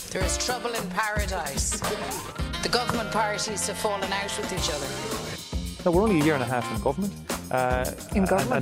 There is trouble in paradise. The government parties have fallen out with each other. No, we're only a year and a half in government. In government?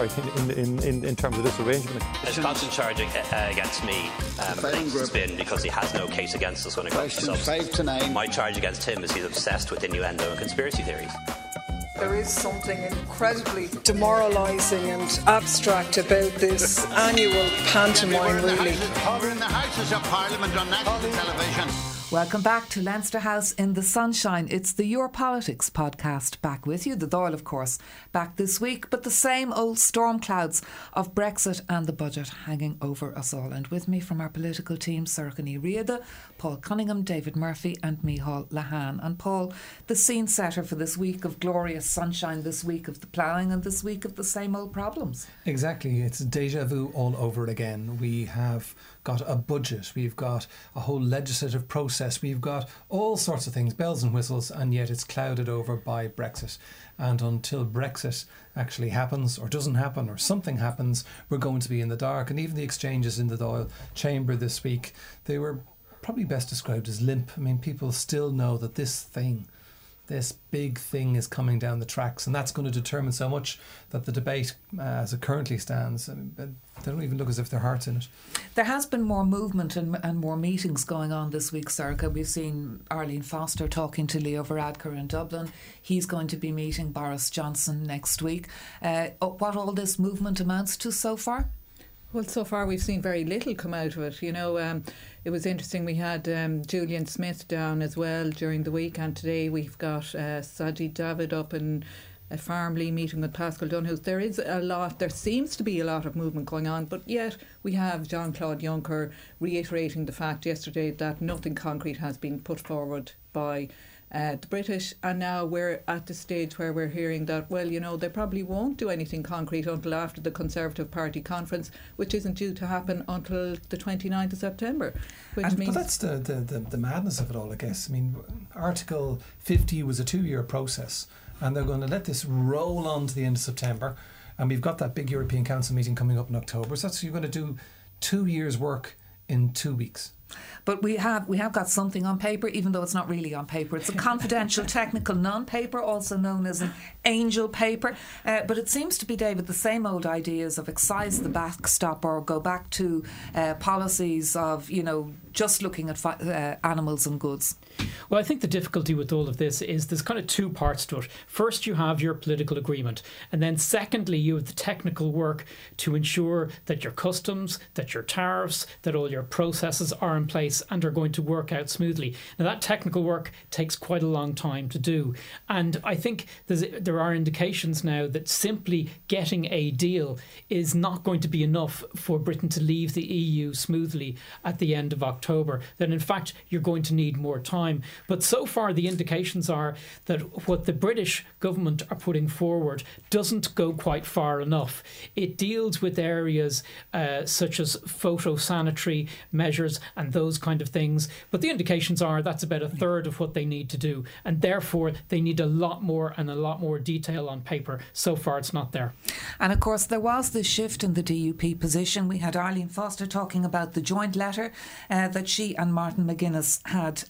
In terms of this arrangement. His constant charge against me has been because he has no case against us when it comes to substance. 5 to 9. My charge against him is he's obsessed with innuendo and conspiracy theories. There is something incredibly demoralising and abstract about this annual pantomime, really. Covering the Houses of Parliament on national television. Welcome back to Leinster House in the Sunshine. It's the Your Politics podcast back with you. The Dáil, of course, back this week, but the same old storm clouds of Brexit and the budget hanging over us all. And with me from our political team, Sorcha Ní Riada, Paul Cunningham, David Murphy and Micheál Lehane. And Paul, the scene setter for this week of glorious sunshine, this week of the ploughing and this week of the same old problems. Exactly. It's deja vu all over again. We have got a budget, we've got a whole legislative process, we've got all sorts of things, bells and whistles, and yet it's clouded over by Brexit. And until Brexit actually happens or doesn't happen or something happens, we're going to be in the dark. And even the exchanges in the Dáil chamber this week, they were probably best described as limp. I mean, people still know that this big thing is coming down the tracks, and that's going to determine so much that the debate as it currently stands, I mean, they don't even look as if their heart's in it. There has been more movement and more meetings going on this week, Sorcha. We've seen Arlene Foster talking to Leo Varadkar in Dublin. He's going to be meeting Boris Johnson next week. What all this movement amounts to so far? Well, so far we've seen very little come out of it. You know, it was interesting. We had Julian Smith down as well during the week, and today we've got Sajid David up in Farmley meeting with Pascal Dunhu's. There seems to be a lot of movement going on, but yet we have Jean-Claude Juncker reiterating the fact yesterday that nothing concrete has been put forward by the British, and now we're at the stage where we're hearing that, well, you know, they probably won't do anything concrete until after the Conservative Party conference, which isn't due to happen until the 29th of September. But that's the madness of it all, I guess. I mean, Article 50 was a 2-year process, and they're going to let this roll on to the end of September, and we've got that big European Council meeting coming up in October, so you're going to do 2 years' work in 2 weeks. But we have got something on paper, even though it's not really on paper. It's a confidential technical non-paper, also known as an angel paper. But it seems to be, David, the same old ideas of excise the backstop or go back to policies of, you know, just looking at animals and goods. Well, I think the difficulty with all of this is there's kind of two parts to it. First, you have your political agreement. And then secondly, you have the technical work to ensure that your customs, that your tariffs, that all your processes are in place and are going to work out smoothly. Now, that technical work takes quite a long time to do. And I think there are indications now that simply getting a deal is not going to be enough for Britain to leave the EU smoothly at the end of October. That in fact, you're going to need more time. But so far, the indications are that what the British government are putting forward doesn't go quite far enough. It deals with areas such as photosanitary measures and those kind of things. But the indications are that's about a third of what they need to do. And therefore, they need a lot more and a lot more detail on paper. So far, it's not there. And of course, there was this shift in the DUP position. We had Arlene Foster talking about the joint letter that she and Martin McGuinness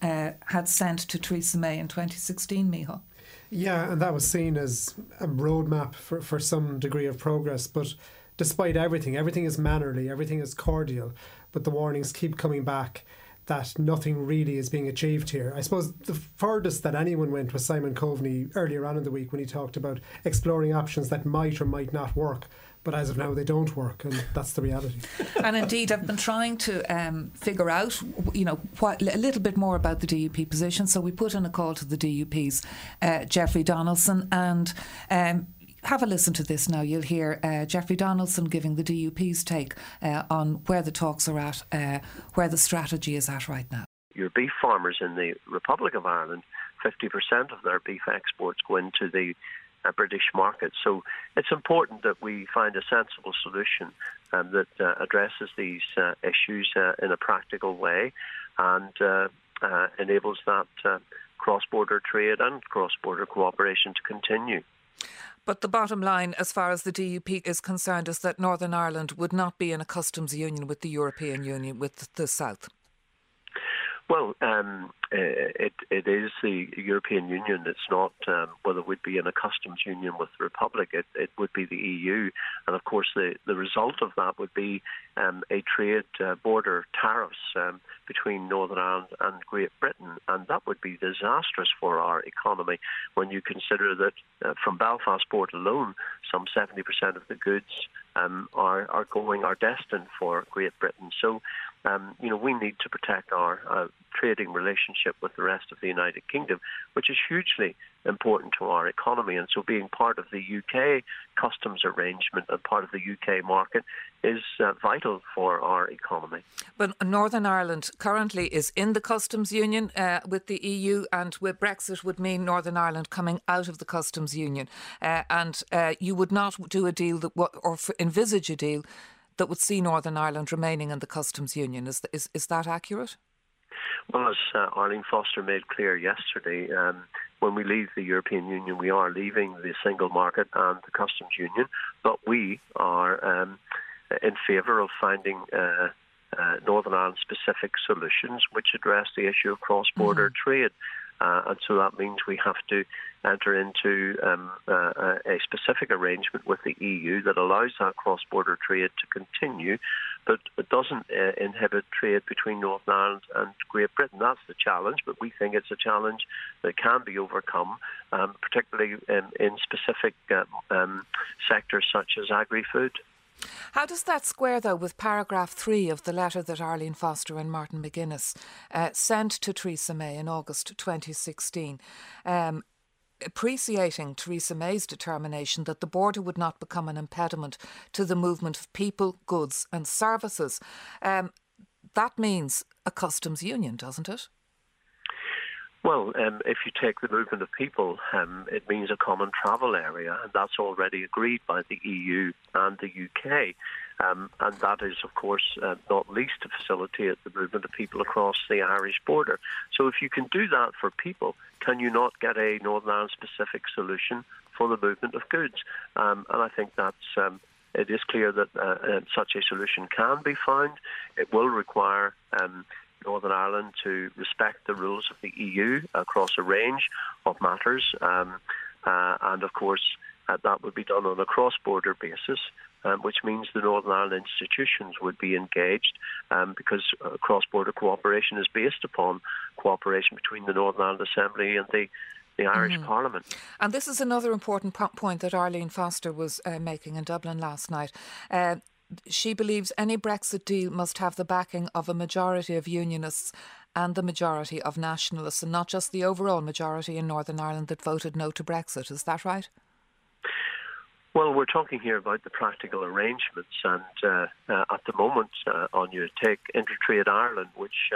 had sent to Theresa May in 2016, Micheál. Yeah, and that was seen as a roadmap for some degree of progress. But despite everything is mannerly, everything is cordial, but the warnings keep coming back that nothing really is being achieved here. I suppose the furthest that anyone went was Simon Coveney earlier on in the week when he talked about exploring options that might or might not work. But as of now, they don't work, and that's the reality. And indeed, I've been trying to figure out, you know, a little bit more about the DUP position. So we put in a call to the DUP's Jeffrey Donaldson, and have a listen to this now. You'll hear Jeffrey Donaldson giving the DUP's take on where the talks are at, where the strategy is at right now. Your beef farmers in the Republic of Ireland, 50% of their beef exports go into the British market. So it's important that we find a sensible solution that addresses these issues in a practical way and enables that cross-border trade and cross-border cooperation to continue. But the bottom line, as far as the DUP is concerned, is that Northern Ireland would not be in a customs union with the European Union, with the South. Well, it is the European Union. It's not whether it would be in a customs union with the Republic. It would be the EU. And of course, the result of that would be a trade border tariffs between Northern Ireland and Great Britain. And that would be disastrous for our economy when you consider that from Belfast Port alone, some 70% of the goods are destined for Great Britain. So, we need to protect our trading relationship with the rest of the United Kingdom, which is hugely important to our economy. And so being part of the UK customs arrangement and part of the UK market is vital for our economy. But Northern Ireland currently is in the customs union with the EU, and with Brexit would mean Northern Ireland coming out of the customs union. And you would not do a deal envisage a deal that would see Northern Ireland remaining in the customs union. Is that accurate? Well, as Arlene Foster made clear yesterday, when we leave the European Union, we are leaving the single market and the customs union, but we are in favour of finding Northern Ireland-specific solutions which address the issue of cross-border trade. And so that means we have to enter into a specific arrangement with the EU that allows that cross-border trade to continue, but it doesn't inhibit trade between Northern Ireland and Great Britain. That's the challenge, but we think it's a challenge that can be overcome, particularly in specific sectors such as agri-food. How does that square, though, with paragraph 3 of the letter that Arlene Foster and Martin McGuinness sent to Theresa May in August 2016, appreciating Theresa May's determination that the border would not become an impediment to the movement of people, goods and services? That means a customs union, doesn't it? Well, if you take the movement of people, it means a common travel area, and that's already agreed by the EU and the UK. And that is, of course, not least to facilitate the movement of people across the Irish border. So if you can do that for people, can you not get a Northern Ireland-specific solution for the movement of goods? And I think it is clear that such a solution can be found. It will require Northern Ireland to respect the rules of the EU across a range of matters. And of course, that would be done on a cross-border basis, which means the Northern Ireland institutions would be engaged because cross-border cooperation is based upon cooperation between the Northern Ireland Assembly and the Irish Parliament. And this is another important point that Arlene Foster was making in Dublin last night. She believes any Brexit deal must have the backing of a majority of unionists and the majority of nationalists, and not just the overall majority in Northern Ireland that voted no to Brexit. Is that right? Well, we're talking here about the practical arrangements, and at the moment, Anya, take Intertrade Ireland, which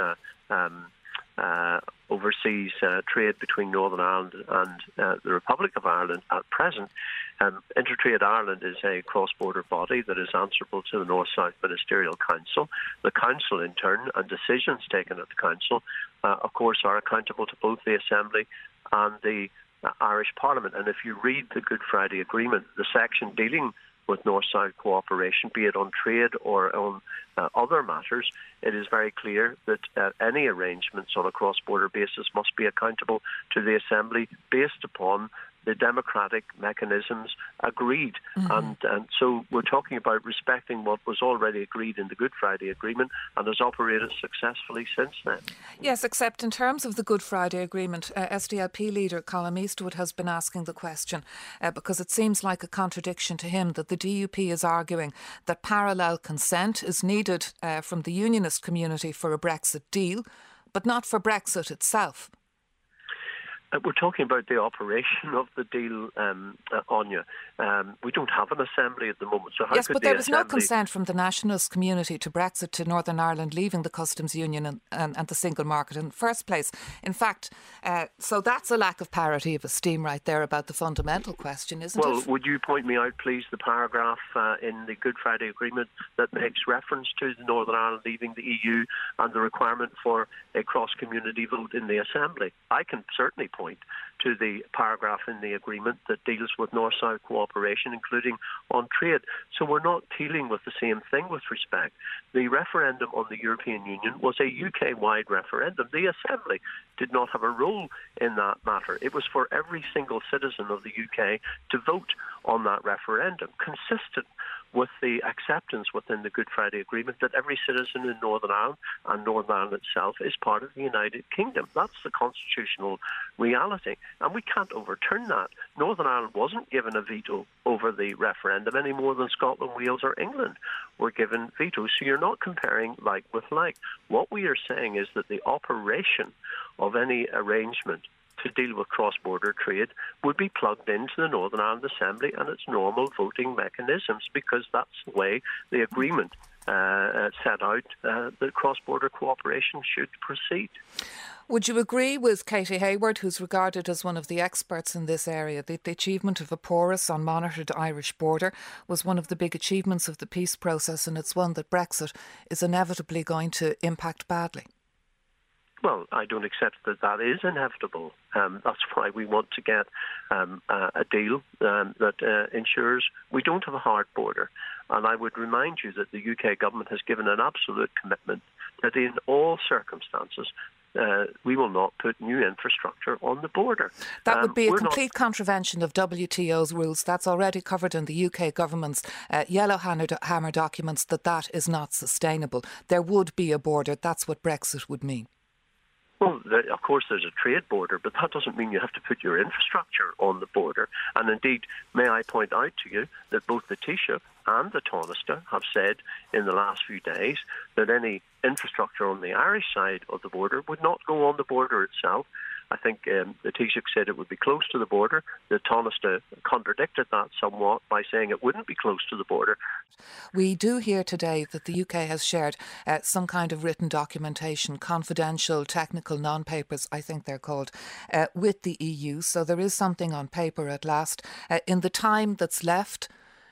oversees trade between Northern Ireland and the Republic of Ireland at present. Intertrade Ireland is a cross-border body that is answerable to the North-South Ministerial Council. The Council, in turn, and decisions taken at the Council, of course, are accountable to both the Assembly and the Irish Parliament. And if you read the Good Friday Agreement, the section dealing with North-South cooperation, be it on trade or on other matters, it is very clear that any arrangements on a cross-border basis must be accountable to the Assembly based upon the democratic mechanisms agreed. And so we're talking about respecting what was already agreed in the Good Friday Agreement and has operated successfully since then. Yes, except in terms of the Good Friday Agreement, SDLP leader Colm Eastwood has been asking the question because it seems like a contradiction to him that the DUP is arguing that parallel consent is needed from the unionist community for a Brexit deal, but not for Brexit itself. We're talking about the operation of the deal, Anya. We don't have an assembly at the moment. So how yes, could but there was no consent from the nationalist community to Brexit, to Northern Ireland leaving the customs union and the single market in the first place. In fact, so that's a lack of parity of esteem right there about the fundamental question, isn't it? Well, would you point me out, please, the paragraph in the Good Friday Agreement that makes reference to the Northern Ireland leaving the EU and the requirement for a cross-community vote in the Assembly? I can certainly point point to the paragraph in the agreement that deals with North-South cooperation, including on trade. So we're not dealing with the same thing with respect. The referendum on the European Union was a UK-wide referendum. The Assembly did not have a role in that matter. It was for every single citizen of the UK to vote on that referendum, consistent with the acceptance within the Good Friday Agreement that every citizen in Northern Ireland and Northern Ireland itself is part of the United Kingdom. That's the constitutional reality, and we can't overturn that. Northern Ireland wasn't given a veto over the referendum any more than Scotland, Wales or England were given vetoes. So you're not comparing like with like. What we are saying is that the operation of any arrangement to deal with cross-border trade would be plugged into the Northern Ireland Assembly and its normal voting mechanisms, because that's the way the agreement set out that cross-border cooperation should proceed. Would you agree with Katie Hayward, who's regarded as one of the experts in this area, that the achievement of a porous, unmonitored Irish border was one of the big achievements of the peace process, and it's one that Brexit is inevitably going to impact badly? Well, I don't accept that that is inevitable. That's why we want to get a deal that ensures we don't have a hard border. And I would remind you that the UK government has given an absolute commitment that in all circumstances we will not put new infrastructure on the border. That would be a complete contravention of WTO's rules. That's already covered in the UK government's Yellow Hammer documents, that is not sustainable. There would be a border. That's what Brexit would mean. Well, of course, there's a trade border, but that doesn't mean you have to put your infrastructure on the border. And indeed, may I point out to you that both the Taoiseach and the Tánaiste have said in the last few days that any infrastructure on the Irish side of the border would not go on the border itself. I think the Taoiseach said it would be close to the border. The Tánaiste contradicted that somewhat by saying it wouldn't be close to the border. We do hear today that the UK has shared some kind of written documentation, confidential, technical non-papers, I think they're called, with the EU. So there is something on paper at last. In the time that's left,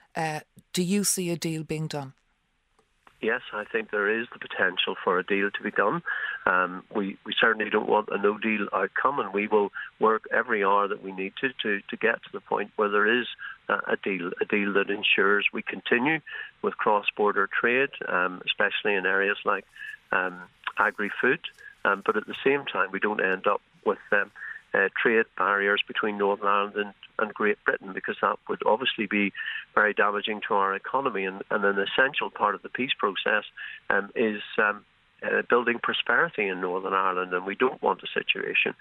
do you see a deal being done? Yes, I think there is the potential for a deal to be done. We certainly don't want a no-deal outcome, and we will work every hour that we need to get to the point where there is a deal that ensures we continue with cross-border trade, especially in areas like agri-food, but at the same time we don't end up with trade barriers between Northern Ireland and Great Britain, because that would obviously be very damaging to our economy. And an essential part of the peace process is building prosperity in Northern Ireland, and we don't want a situation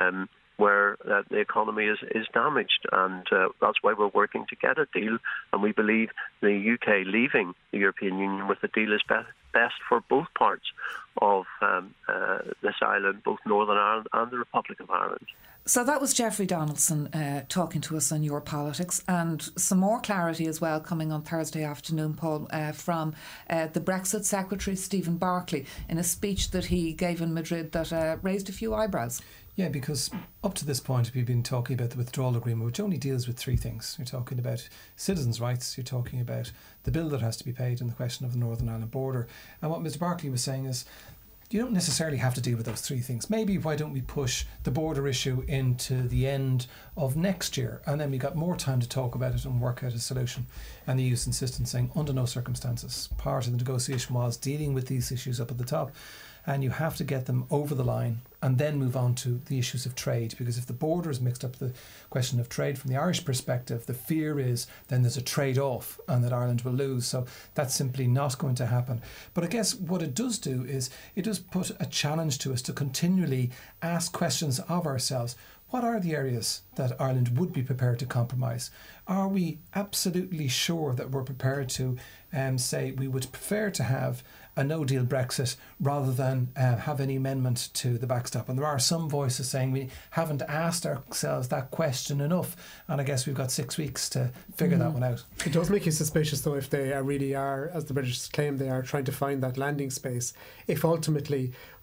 where the economy is damaged, and that's why we're working to get a deal. And we believe the UK leaving the European Union with a deal is best for both parts of this island, both Northern Ireland and the Republic of Ireland. So that was Jeffrey Donaldson talking to us on Your Politics, and some more clarity as well coming on Thursday afternoon, Paul, from the Brexit Secretary, Stephen Barclay, in a speech that he gave in Madrid that raised a few eyebrows. Yeah, because up to this point we've been talking about the withdrawal agreement, which only deals with three things. You're talking about citizens' rights, you're talking about the bill that has to be paid, and the question of the Northern Ireland border. And what Mr Barclay was saying is, you don't necessarily have to deal with those three things. Maybe why don't we push the border issue into the end of next year, and then we got more time to talk about it and work out a solution. And the EU's insistent saying, under no circumstances. Part of the negotiation was dealing with these issues up at the top, and you have to get them over the line and then move on to the issues of trade, because if the border is mixed up the question of trade from the Irish perspective, the fear is then there's a trade-off and that Ireland will lose. So that's simply not going to happen. But I guess what it does do is it does put a challenge to us to continually ask questions of ourselves. What are the areas that Ireland would be prepared to compromise? Are we absolutely sure that we're prepared to say we would prefer to have a no-deal Brexit rather than have any amendment to the backstop? And there are some voices saying we haven't asked ourselves that question enough, and I guess we've got 6 weeks to figure that one out. It does make you suspicious, though, if they really are, as the British claim, they are trying to find that landing space. If ultimately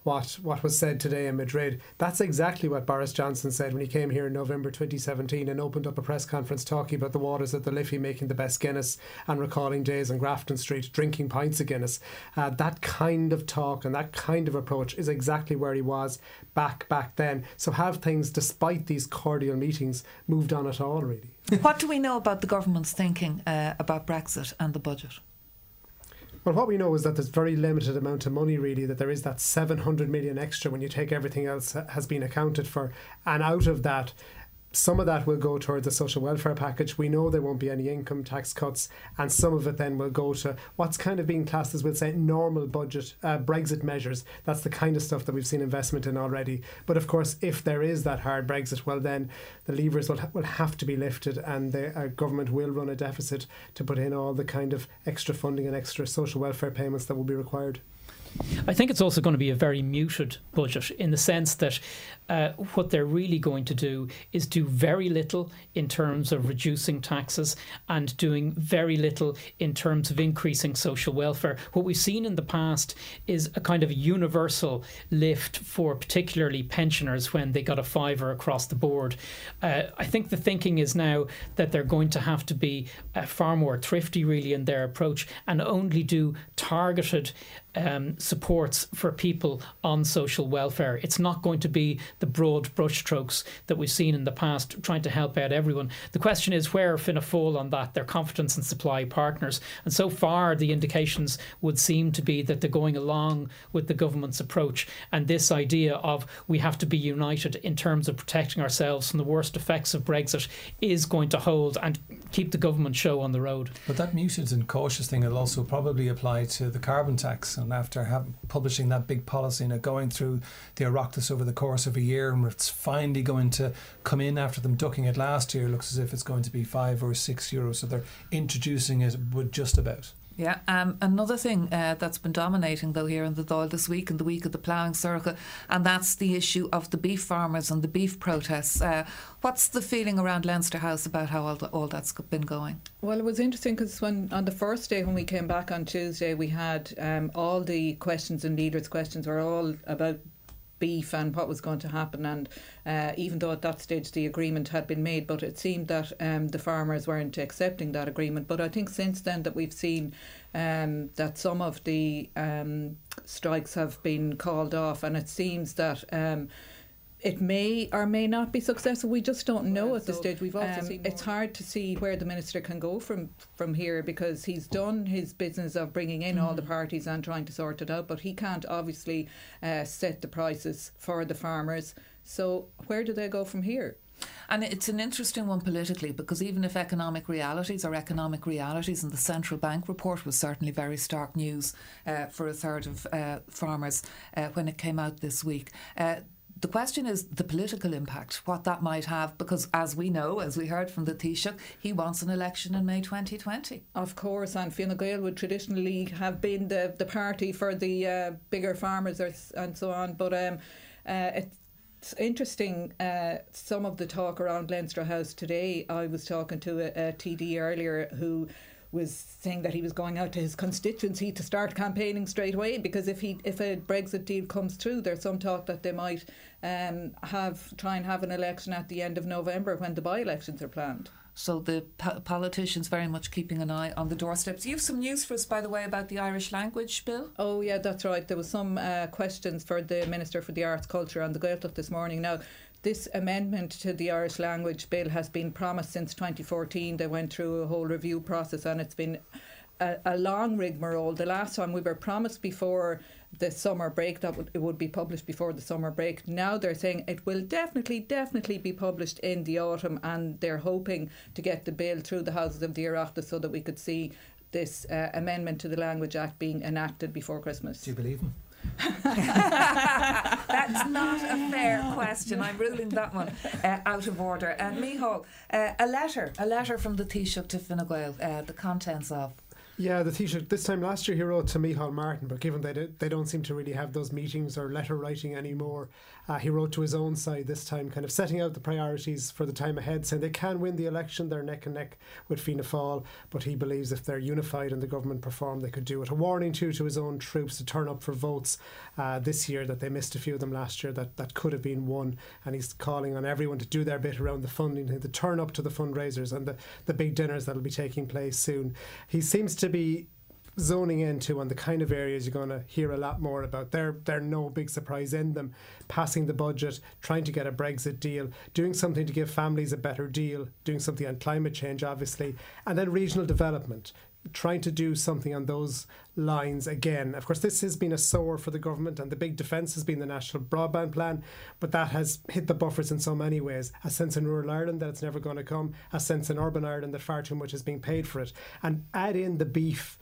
what was said today in Madrid. That's exactly what Boris Johnson said when he came here in November 2017 and opened up a press conference talking about the waters at the Liffey making the best Guinness and recalling days on Grafton Street drinking pints of Guinness. That kind of talk and that kind of approach is exactly where he was back then. So have things, despite these cordial meetings, moved on at all, really? What do we know about the government's thinking about Brexit and the budget? Well, what we know is that there's very limited amount of money, really, that there is that 700 million extra when you take everything else has been accounted for. And out of that, some of that will go towards the social welfare package. We know there won't be any income tax cuts, and some of it then will go to what's kind of being classed as, we'll say, normal budget Brexit measures. That's the kind of stuff that we've seen investment in already. But of course, if there is that hard Brexit, well then the levers will have to be lifted, and the government will run a deficit to put in all the kind of extra funding and extra social welfare payments that will be required. I think it's also going to be a very muted budget, in the sense that what they're really going to do is do very little in terms of reducing taxes and doing very little in terms of increasing social welfare. What we've seen in the past is a kind of a universal lift for particularly pensioners when they got a fiver across the board. I think the thinking is now that they're going to have to be far more thrifty, really, in their approach, and only do targeted supports for people on social welfare. It's not going to be the broad brushstrokes that we've seen in the past, trying to help out everyone. The question is, where Fianna Fáil on that, their confidence and supply partners? And so far, the indications would seem to be that they're going along with the government's approach, and this idea of we have to be united in terms of protecting ourselves from the worst effects of Brexit is going to hold and keep the government show on the road. But that muted and cautious thing will also probably apply to the carbon tax. And after publishing that big policy and going through the Oireachtas over the course of a year, and it's finally going to come in after them ducking it last year, looks as if it's going to be €5 or €6. So they're introducing it with just about. Yeah, another thing that's been dominating, though, here in the Dáil this week, in the week of the ploughing circuit, and that's the issue of the beef farmers and the beef protests. What's the feeling around Leinster House about how all that's been going? Well, it was interesting because on the first day, when we came back on Tuesday, we had all the questions and leaders' questions were all about beef and what was going to happen, and even though at that stage the agreement had been made, but it seemed that the farmers weren't accepting that agreement. But I think since then that we've seen that some of the strikes have been called off, and it seems that it may or may not be successful. We just don't know at this stage. We've also seen it's hard to see where the minister can go from here, because he's done his business of bringing in all the parties and trying to sort it out, but he can't obviously set the prices for the farmers. So where do they go from here? And it's an interesting one politically, because even if economic realities are economic realities, and the central bank report was certainly very stark news for a third of farmers when it came out this week, the question is the political impact, what that might have, because as we know, as we heard from the Taoiseach, he wants an election in May 2020. Of course, and Fine Gael would traditionally have been the party for the bigger farmers and so on, but it's interesting, some of the talk around Leinster House today. I was talking to a TD earlier who was saying that he was going out to his constituency to start campaigning straight away, because if a Brexit deal comes through, there's some talk that they might try and have an election at the end of November when the by-elections are planned. So the politicians very much keeping an eye on the doorsteps. You have some news for us, by the way, about the Irish language bill? Oh yeah, that's right. There was some questions for the Minister for the Arts, Culture and the Gaeltacht this morning. Now, this amendment to the Irish language bill has been promised since 2014. They went through a whole review process, and it's been a long rigmarole. The last time we were promised before the summer break that it would be published before the summer break. Now they're saying it will definitely be published in the autumn, and they're hoping to get the bill through the Houses of the Oireachtas so that we could see this amendment to the Language Act being enacted before Christmas. Do you believe him? That's not a fair question. I'm ruling that one out of order. And Micheál, a letter from the Taoiseach to Fine Gael, the contents of. Yeah, the Taoiseach this time last year he wrote to Micheál Martin, but given they don't seem to really have those meetings or letter writing anymore, he wrote to his own side this time, kind of setting out the priorities for the time ahead, saying they can win the election, they're neck and neck with Fianna Fáil, but he believes if they're unified and the government perform, they could do it. A warning too to his own troops to turn up for votes this year, that they missed a few of them last year that could have been won, and he's calling on everyone to do their bit around the funding, to turn up to the fundraisers and the big dinners that'll be taking place soon. He seems to be zoning into on the kind of areas you're going to hear a lot more about. They're no big surprise in them. Passing the budget, trying to get a Brexit deal, doing something to give families a better deal, doing something on climate change, obviously, and then regional development, trying to do something on those lines again. Of course, this has been a sore for the government, and the big defence has been the National Broadband Plan, but that has hit the buffers in so many ways. A sense in rural Ireland that it's never going to come, a sense in urban Ireland that far too much is being paid for it, and add in the beef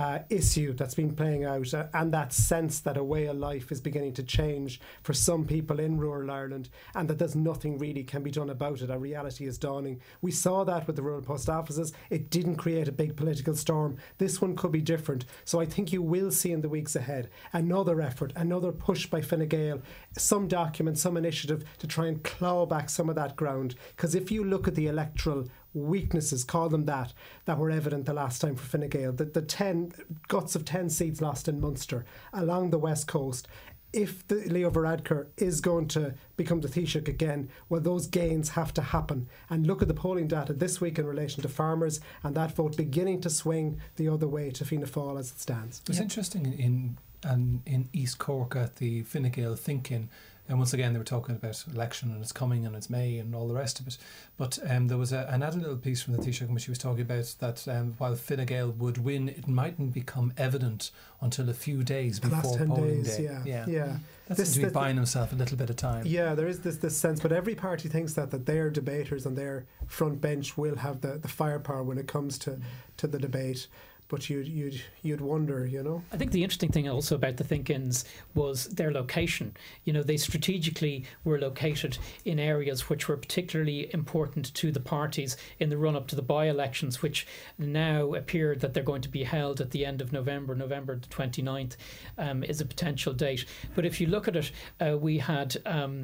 issue that's been playing out, and that sense that a way of life is beginning to change for some people in rural Ireland, and that there's nothing really can be done about it. A reality is dawning. We saw that with the rural post offices. It didn't create a big political storm. This one could be different. So I think you will see in the weeks ahead another effort, another push by Fine Gael, some document, some initiative to try and claw back some of that ground. Because if you look at the electoral weaknesses, call them that were evident the last time for Fine Gael, the 10 guts of 10 seats lost in Munster along the west coast. If Leo Varadkar is going to become the Taoiseach again, well, those gains have to happen. And look at the polling data this week in relation to farmers, and that vote beginning to swing the other way to Fianna Fáil as it stands. It's interesting in East Cork at the Fine Gael think-in. And once again, they were talking about election and it's coming and it's May and all the rest of it. But there was an added little piece from the Taoiseach in which she was talking about that while Fine Gael would win, it mightn't become evident until a few days before polling day. Yeah. That seems to be buying himself a little bit of time. Yeah, there is this sense, but every party thinks that their debaters on their front bench will have the firepower when it comes to the debate. But you'd wonder, you know. I think the interesting thing also about the think-ins was their location. You know, they strategically were located in areas which were particularly important to the parties in the run-up to the by-elections, which now appear that they're going to be held at the end of November the 29th is a potential date. But if you look at it, we had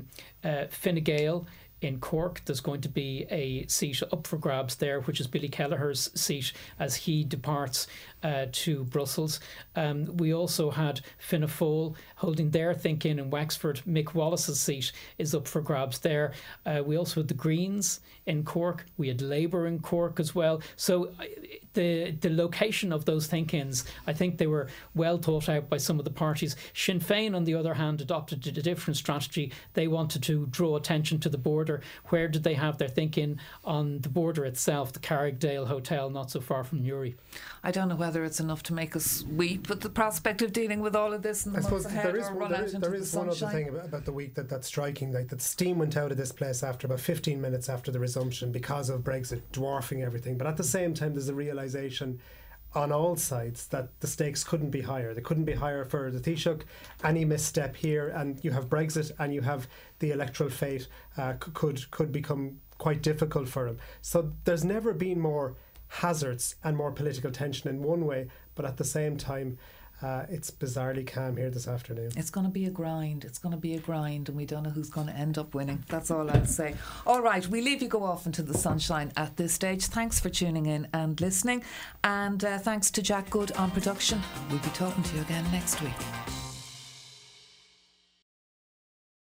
Fine Gael in Cork. There's going to be a seat up for grabs there, which is Billy Kelleher's seat as he departs to Brussels. We also had Fianna Fáil holding their think-in Wexford. Mick Wallace's seat is up for grabs there. We also had the Greens in Cork. We had Labour in Cork as well. So the location of those think-ins, I think they were well thought out by some of the parties. Sinn Féin, on the other hand, adopted a different strategy. They wanted to draw attention to the border. Where did they have their think-in? On the border itself, the Carrickdale Hotel, not so far from Newry. I don't know whether it's enough to make us weep, but the prospect of dealing with all of this in the months ahead, there is one other thing about the week that's striking, like that steam went out of this place after about 15 minutes after the resumption because of Brexit dwarfing everything. But at the same time, there's a realisation on all sides that the stakes couldn't be higher. They couldn't be higher for the Taoiseach. Any misstep here, and you have Brexit and you have the electoral fate could become quite difficult for him. So there's never been more hazards and more political tension in one way, but at the same time it's bizarrely calm here this afternoon. It's going to be a grind. And we don't know who's going to end up winning. That's all I'll say. All right, we leave you go off into the sunshine at this stage. Thanks for tuning in and listening, and thanks to Jack Good on production. We'll be talking to you again next week.